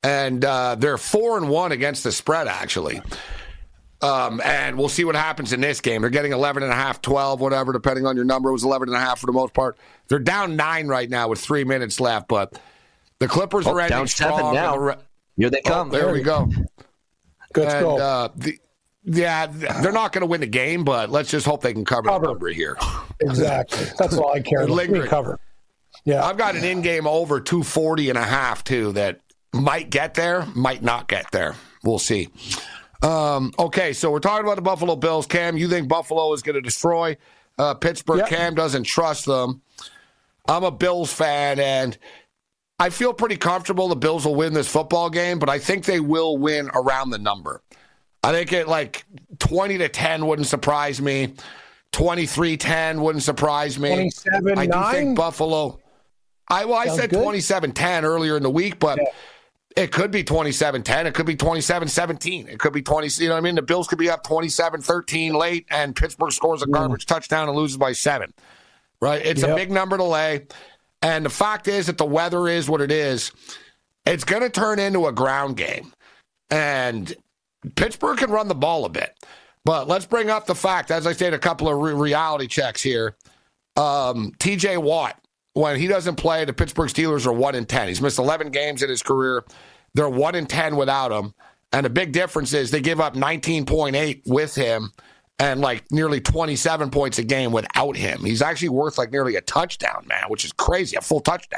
and they're 4-1 against the spread, actually. And we'll see what happens in this game. They're getting 11.5, 12, whatever, depending on your number. It was 11.5 for the most part. They're down 9 right now with 3 minutes left, but the Clippers are ending down strong. 7 now. Here they come. There we go. Let's go. They're not going to win the game, but let's just hope they can cover the number here. Exactly. That's all I care about. We cover. Yeah. I've got an in-game over 240.5 too that might get there, might not get there. We'll see. Okay, so we're talking about the Buffalo Bills. Cam, you think Buffalo is going to destroy Pittsburgh? Yep. Cam doesn't trust them. I'm a Bills fan, and I feel pretty comfortable the Bills will win this football game, but I think they will win around the number. I think it 20-10 wouldn't surprise me. 23-10 wouldn't surprise me. 27-9? I do think Buffalo. I said 27-10 earlier in the week, but it could be 27-10. It could be 27-17. It could be 20. You know what I mean? The Bills could be up 27-13 late, and Pittsburgh scores a garbage touchdown and loses by 7. Right? It's a big number to lay. And the fact is that the weather is what it is. It's going to turn into a ground game. And Pittsburgh can run the ball a bit. But let's bring up the fact, as I said, a couple of reality checks here. TJ Watt, when he doesn't play, the Pittsburgh Steelers are 1-10. He's missed 11 games in his career. They're 1-10 without him. And the big difference is they give up 19.8 with him and nearly 27 points a game without him. He's actually worth nearly a touchdown, man, which is crazy, a full touchdown.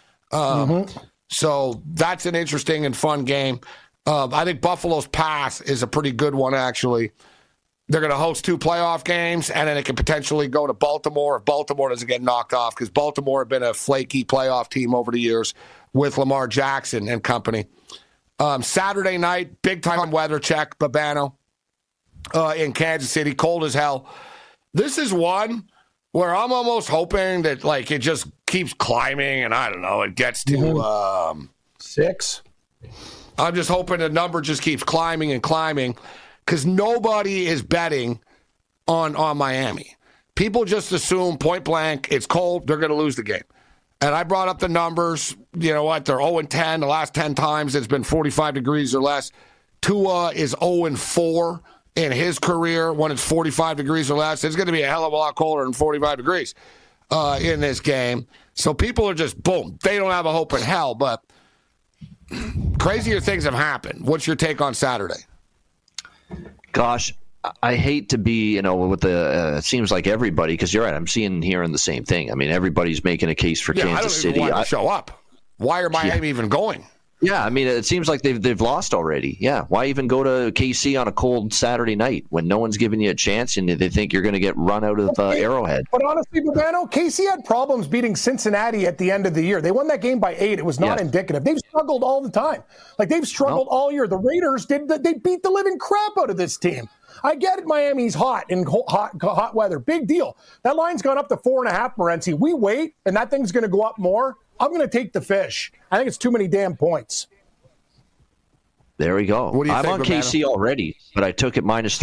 So that's an interesting and fun game. I think Buffalo's path is a pretty good one, actually. They're going to host 2 playoff games, and then it could potentially go to Baltimore if Baltimore doesn't get knocked off, because Baltimore have been a flaky playoff team over the years with Lamar Jackson and company. Saturday night, big-time weather check, Babano, in Kansas City, cold as hell. This is one where I'm almost hoping that, it just keeps climbing, and I don't know, it gets to 6. I'm just hoping the number just keeps climbing and climbing, because nobody is betting on Miami. People just assume point blank, it's cold, they're going to lose the game. And I brought up the numbers. You know what? They're 0-10. The last 10 times it's been 45 degrees or less. Tua is 0-4 in his career when it's 45 degrees or less. It's going to be a hell of a lot colder than 45 degrees in this game. So people are just, boom, they don't have a hope in hell. But crazier things have happened. What's your take on Saturday? Gosh, I hate to be, with the, it seems like everybody, because you're right, I'm hearing the same thing. I mean, everybody's making a case for Kansas City. I don't even want to show up. Why are Miami even going? Yeah, I mean, it seems like they've lost already. Yeah, why even go to KC on a cold Saturday night when no one's giving you a chance and they think you're going to get run out of Arrowhead? But honestly, Babano, KC had problems beating Cincinnati at the end of the year. They won that game by 8. It was not indicative. They've struggled all the time. They've struggled all year. The Raiders they beat the living crap out of this team. I get it, Miami's hot in hot weather. Big deal. That line's gone up to 4.5, Morency. We wait, and that thing's going to go up more. I'm going to take the fish. I think it's too many damn points. There we go. What do you I'm think, on Romano? KC already, but I took it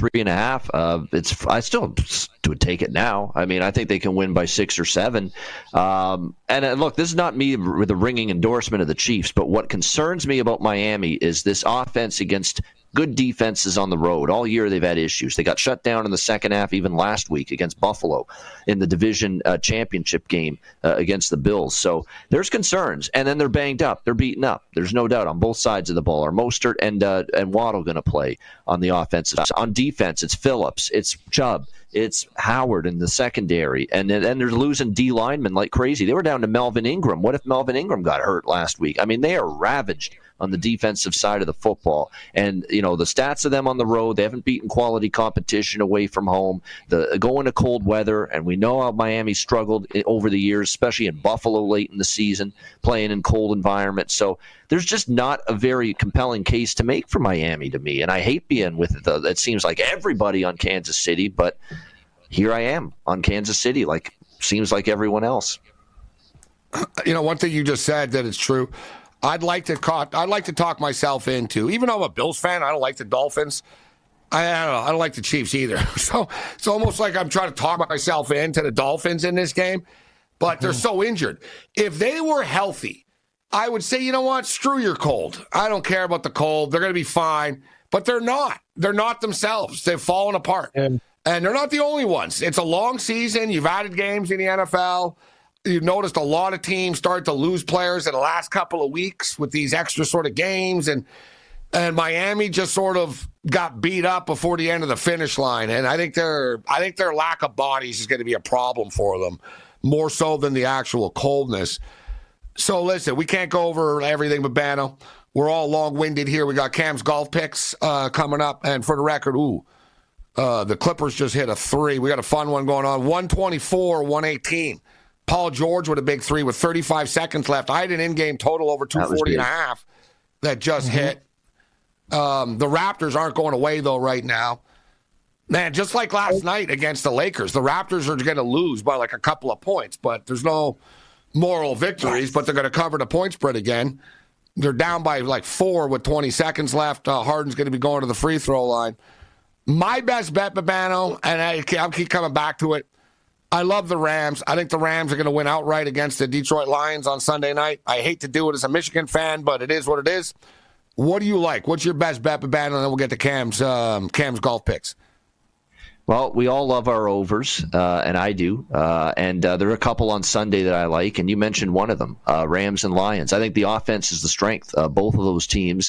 -3.5. I still would take it now. I mean, I think they can win by 6 or 7. And look, this is not me with a ringing endorsement of the Chiefs, but what concerns me about Miami is this offense against good defenses on the road. All year they've had issues. They got shut down in the second half even last week against Buffalo in the division championship game against the Bills. So there's concerns. And then they're banged up. They're beaten up. There's no doubt on both sides of the ball. Are Mostert and Waddle going to play on the offensive side? On defense, it's Phillips. It's Chubb. It's Howard in the secondary. And then they're losing D linemen like crazy. They were down to Melvin Ingram. What if Melvin Ingram got hurt last week? I mean, they are ravaged on the defensive side of the football. And, the stats of them on the road, they haven't beaten quality competition away from home. Going to cold weather, and we know how Miami struggled over the years, especially in Buffalo late in the season, playing in cold environments. So there's just not a very compelling case to make for Miami to me. And I hate being with it. It seems like everybody on Kansas City, but here I am on Kansas City, seems like everyone else. One thing you just said that is true. I'd like to talk myself into, even though I'm a Bills fan, I don't like the Dolphins. I don't know. I don't like the Chiefs either. So it's almost like I'm trying to talk myself into the Dolphins in this game, but they're so injured. If they were healthy, I would say, you know what? Screw your cold. I don't care about the cold. They're going to be fine. But they're not. They're not themselves. They've fallen apart. And they're not the only ones. It's a long season. You've added games in the NFL. You've noticed a lot of teams start to lose players in the last couple of weeks with these extra sort of games. And Miami just sort of got beat up before the end of the finish line. And I think their lack of bodies is going to be a problem for them, more so than the actual coldness. So listen, we can't go over everything, Babano. We're all long-winded here. We got Cam's golf picks coming up. And for the record, the Clippers just hit a 3. We got a fun one going on. 124, 118. Paul George with a big 3 with 35 seconds left. I had an in-game total over 240 and a half that just hit. The Raptors aren't going away, though, right now. Man, just like last night against the Lakers, the Raptors are going to lose by like a couple of points, but there's no moral victories, but they're going to cover the point spread again. They're down by like 4 with 20 seconds left. Harden's going to be going to the free throw line. My best bet, Babano, and I'll keep coming back to it, I love the Rams. I think the Rams are going to win outright against the Detroit Lions on Sunday night. I hate to do it as a Michigan fan, but it is what it is. What do you like? What's your best bet, Babano? And then we'll get to Cam's golf picks. Well, we all love our overs, and I do. And there are a couple on Sunday that I like, and you mentioned one of them, Rams and Lions. I think the offense is the strength of both of those teams.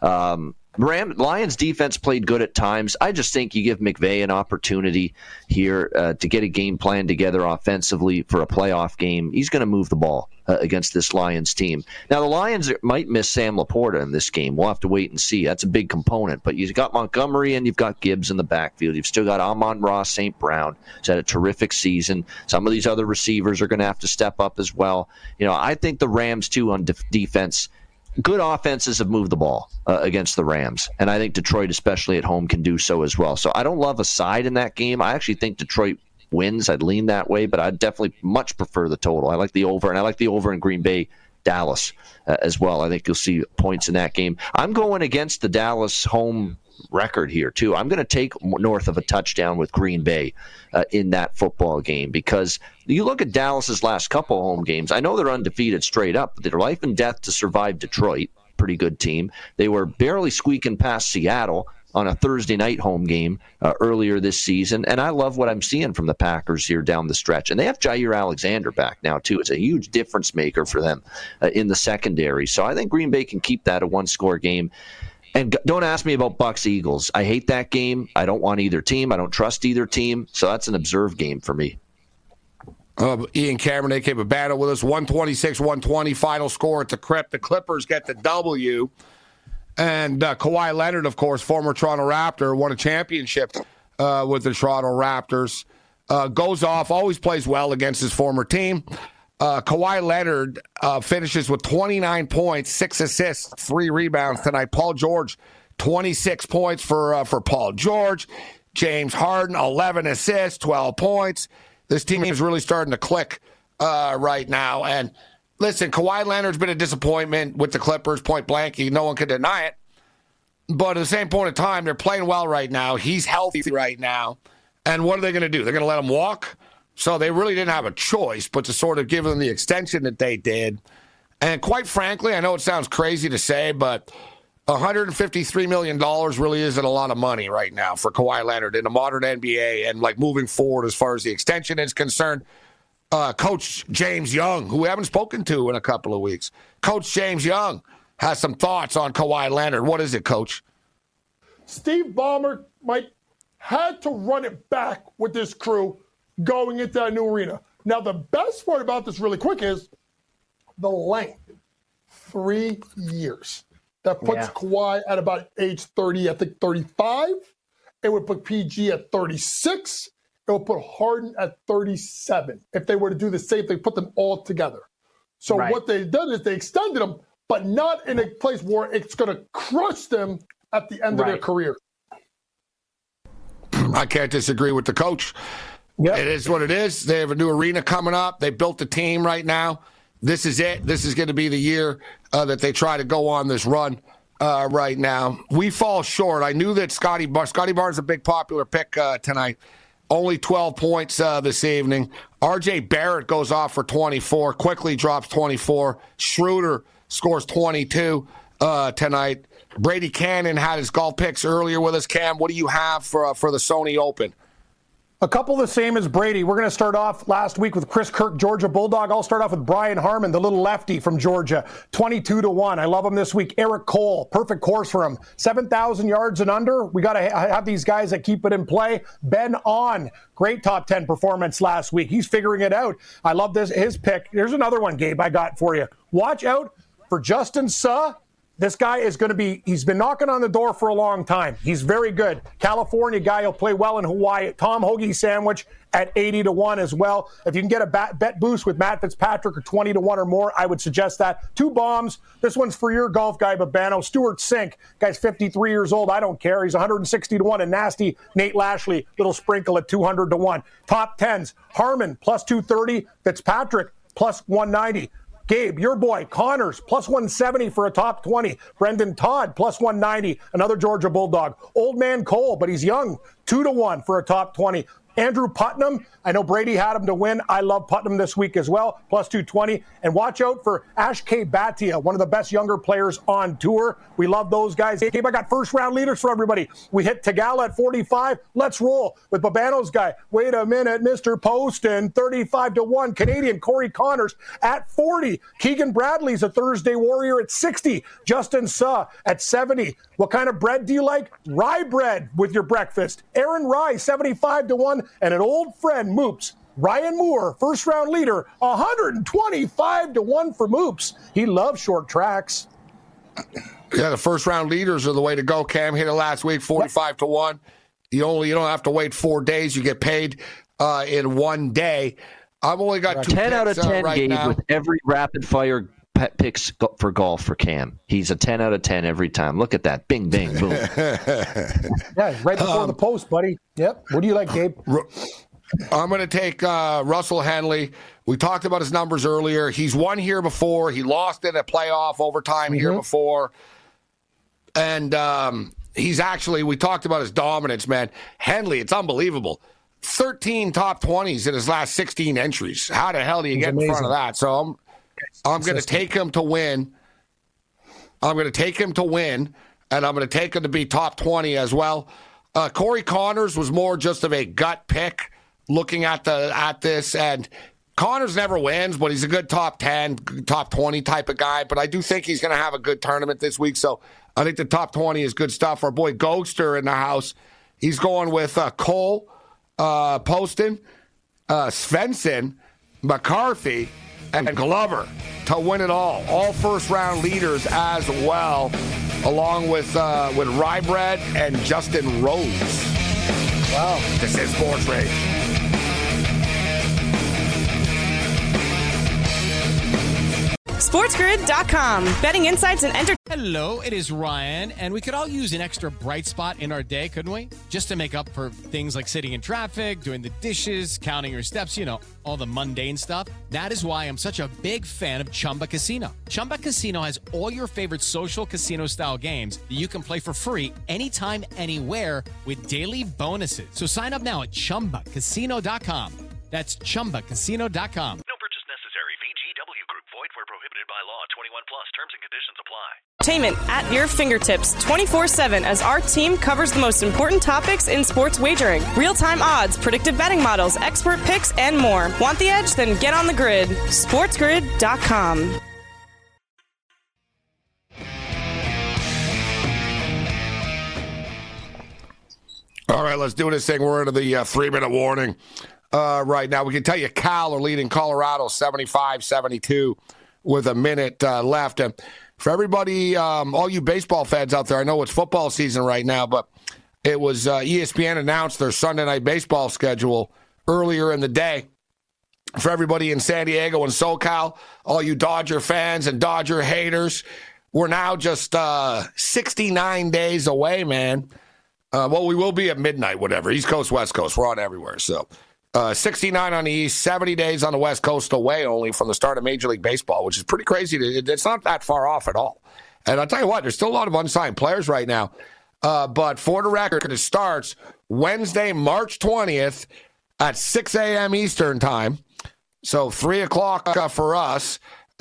Lions defense played good at times. I just think you give McVay an opportunity here to get a game plan together offensively for a playoff game. He's going to move the ball against this Lions team. Now, the Lions might miss Sam Laporta in this game. We'll have to wait and see. That's a big component. But you've got Montgomery and you've got Gibbs in the backfield. You've still got Amon-Ra St. Brown. He's had a terrific season. Some of these other receivers are going to have to step up as well. I think the Rams, too, on defense, good offenses have moved the ball against the Rams, and I think Detroit, especially at home, can do so as well. So I don't love a side in that game. I actually think Detroit wins. I'd lean that way, but I'd definitely much prefer the total. I like the over, and I like the over in Green Bay, Dallas as well. I think you'll see points in that game. I'm going against the Dallas home record here, too. I'm going to take north of a touchdown with Green Bay in that football game because you look at Dallas's last couple home games. I know they're undefeated straight up, but they're life and death to survive Detroit. Pretty good team. They were barely squeaking past Seattle on a Thursday night home game earlier this season, and I love what I'm seeing from the Packers here down the stretch. And they have Jair Alexander back now, too. It's a huge difference maker for them in the secondary. So I think Green Bay can keep that a one-score game. And don't ask me about Bucs-Eagles. I hate that game. I don't want either team. I don't trust either team. So that's an observed game for me. Ian Cameron, a.k.a. Babano, with us. 126-120 final score at the Crypt. The Clippers get the W. And Kawhi Leonard, of course, former Toronto Raptor, won a championship with the Toronto Raptors. Goes off, always plays well against his former team. Kawhi Leonard finishes with 29 points, 6 assists, 3 rebounds tonight. Paul George, 26 points for Paul George. James Harden, 11 assists, 12 points. This team is really starting to click right now. And listen, Kawhi Leonard's been a disappointment with the Clippers, point blank. No one can deny it. But at the same point in time, they're playing well right now. He's healthy right now. And what are they going to do? They're going to let him walk? So they really didn't have a choice but to sort of give them the extension that they did. And quite frankly, I know it sounds crazy to say, but $153 million really isn't a lot of money right now for Kawhi Leonard in the modern NBA and like moving forward as far as the extension is concerned. Coach James Young, who we haven't spoken to in a couple of weeks. Coach James Young has some thoughts on Kawhi Leonard. What is it, Coach? Steve Ballmer had to run it back with this crew going into that new arena. Now, the best part about this really quick is the length. 3 years. That puts Kawhi at about age 30, I think 35. It would put PG at 36. It would put Harden at 37 if they were to do the same thing, put them all together. So what they've done is they extended them, but not in a place where it's going to crush them at the end of their career. I can't disagree with the coach. Yep. It is what it is. They have a new arena coming up. They built a team right now. This is it. This is going to be the year that they try to go on this run right now. We fall short. I knew that Scotty Barnes is a big popular pick tonight. Only 12 points this evening. R.J. Barrett goes off for 24, quickly drops 24. Schroeder scores 22 tonight. Brady Cannon had his golf picks earlier with us. Cam, what do you have for the Sony Open? A couple the same as Brady. We're going to start off last week with Chris Kirk, Georgia Bulldog. I'll start off with Brian Harmon, the little lefty from Georgia, 22-1. I love him this week. Eric Cole, perfect course for him, 7,000 yards and under. We got to have these guys that keep it in play. Ben On, great top 10 performance last week. He's figuring it out. I love his pick. Here's another one, Gabe, I got for you. Watch out for Justin Suh. This guy is going to be, he's been knocking on the door for a long time. He's very good. California guy, he'll play well in Hawaii. Tom Hoagie sandwich at 80-1 as well. If you can get a bet boost with Matt Fitzpatrick or 20-1 or more, I would suggest that. 2 bombs. This one's for your golf guy, Babano. Stuart Sink. Guy's 53 years old. I don't care. He's 160-1. And nasty Nate Lashley, little sprinkle at 200-1. Top 10s. Harmon, plus 230. Fitzpatrick, plus 190. Gabe, your boy, Connors, plus 170 for a top 20. Brendan Todd, plus 190, another Georgia Bulldog. Old man Cole, but he's young, 2-1 for a top 20. Andrew Putnam, I know Brady had him to win. I love Putnam this week as well, plus 220. And watch out for Ash K. Bhatia, one of the best younger players on tour. We love those guys. Gabe, I got first-round leaders for everybody. We hit Tagala at 45. Let's roll with Babano's guy. Wait a minute, Mr. Poston, 35-1. Canadian Corey Connors at 40. Keegan Bradley's a Thursday Warrior at 60. Justin Suh at 70. What kind of bread do you like? Rye bread with your breakfast. Aaron Rye, 75-1. And an old friend, Moops, Ryan Moore, first-round leader, 125-1 for Moops. He loves short tracks. Yeah, the first-round leaders are the way to go. Cam hit it last week, 45-1. You don't have to wait 4 days. You get paid in 1 day. I've only got 2 10 picks, out of 10, right Gabe, now. with every rapid-fire picks for golf for Cam. He's a 10 out of 10 every time. Look at that. Bing, bing, boom. Yeah, right before the post, buddy. Yep. What do you like, Gabe? I'm going to take Russell Henley. We talked about his numbers earlier. He's won here before. He lost in a playoff overtime here before. And he's actually, we talked about his dominance, man. Henley, it's unbelievable. 13 top 20s in his last 16 entries. How the hell do you get in front of that? So I'm going to take him to win. I'm going to take him to win, and I'm going to take him to be top 20 as well. Corey Connors was more just of a gut pick looking at this, and Connors never wins, but he's a good top 10, top 20 type of guy. But I do think he's going to have a good tournament this week, so I think the top 20 is good stuff. Our boy Ghoster in the house, he's going with Cole, Poston, Svensson, McCarthy, and Glover to win it all. All first-round leaders as well, along with Rybread and Justin Rose. Wow. This is Sports Rage. SportsGrid.com. Betting insights and entertainment. Hello, it is Ryan, and we could all use an extra bright spot in our day, couldn't we? Just to make up for things like sitting in traffic, doing the dishes, counting your steps, all the mundane stuff. That is why I'm such a big fan of Chumba Casino. Chumba Casino has all your favorite social casino-style games that you can play for free anytime, anywhere with daily bonuses. So sign up now at ChumbaCasino.com. That's ChumbaCasino.com. No purchase necessary. VGW Group. Void where prohibited by law. 21 plus. Terms and conditions apply. Entertainment at your fingertips 24/7 as our team covers the most important topics in sports wagering. Real-time odds, predictive betting models, expert picks, and more. Want the edge? Then get on the grid. SportsGrid.com. All right, let's do this thing. We're into the 3-minute warning right now. We can tell you Cal are leading Colorado 75-72 with a minute left. And for everybody, all you baseball fans out there, I know it's football season right now, but it was ESPN announced their Sunday night baseball schedule earlier in the day. For everybody in San Diego and SoCal, all you Dodger fans and Dodger haters, we're now just 69 days away, man. Well, we will be at midnight, whatever. East Coast, West Coast. We're on everywhere. So 69 on the East, 70 days on the West Coast away only from the start of Major League Baseball, which is pretty crazy. It's not that far off at all. And I'll tell you what, there's still a lot of unsigned players right now. But for the record, it starts Wednesday, March 20th at 6 a.m. Eastern time. So 3 o'clock for us.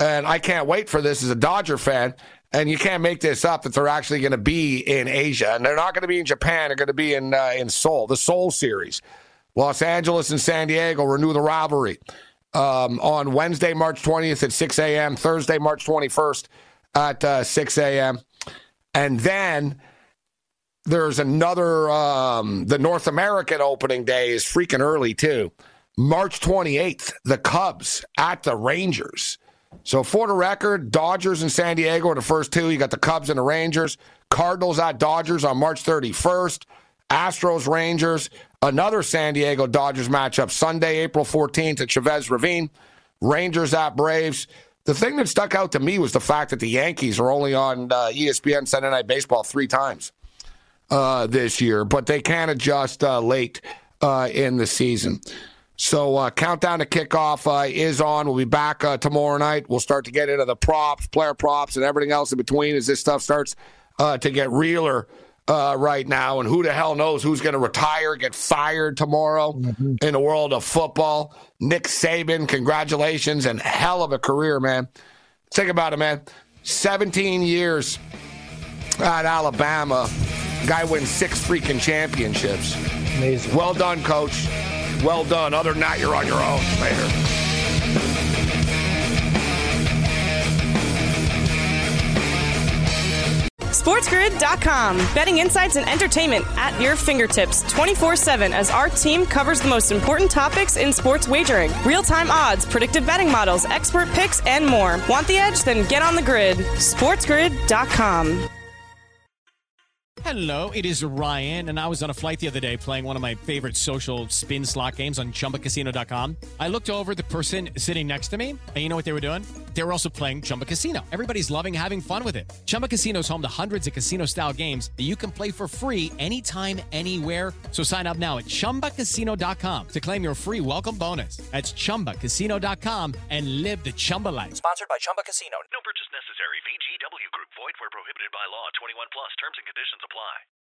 and I can't wait for this as a Dodger fan, and you can't make this up that they're actually going to be in Asia. And they're not going to be in Japan. They're going to be in Seoul, the Seoul Series. Los Angeles and San Diego renew the rivalry on Wednesday, March 20th at 6 a.m., Thursday, March 21st at 6 a.m. And then there's another, the North American opening day is freaking early, too. March 28th, the Cubs at the Rangers. So for the record, Dodgers and San Diego are the first two. You got the Cubs and the Rangers. Cardinals at Dodgers on March 31st. Astros, Rangers. Another San Diego Dodgers matchup Sunday, April 14th at Chavez Ravine. Rangers at Braves. The thing that stuck out to me was the fact that the Yankees are only on ESPN Sunday Night Baseball 3 times this year, but they can adjust late in the season. So countdown to kickoff is on. We'll be back tomorrow night. We'll start to get into the props, player props, and everything else in between as this stuff starts to get realer right now. And who the hell knows who's going to retire, get fired tomorrow in the world of football. Nick Saban, congratulations, and hell of a career, man. Think about it, man. 17 years at Alabama. Guy wins 6 freaking championships. Amazing. Well done, Coach. Well done. Other than that, you're on your own later. SportsGrid.com. Betting insights and entertainment at your fingertips 24/7 as our team covers the most important topics in sports wagering. Real-time odds, predictive betting models, expert picks, and more. Want the edge? Then get on the grid. SportsGrid.com. Hello, it is Ryan, and I was on a flight the other day playing one of my favorite social spin slot games on ChumbaCasino.com. I looked over the person sitting next to me, and you know what they were doing? They were also playing Chumba Casino. Everybody's loving having fun with it. Chumba Casino is home to hundreds of casino-style games that you can play for free anytime, anywhere. So sign up now at ChumbaCasino.com to claim your free welcome bonus. That's ChumbaCasino.com and live the Chumba life. Sponsored by Chumba Casino. No purchase necessary. VGW Group. Void where prohibited by law. 21 plus. Terms and conditions apply.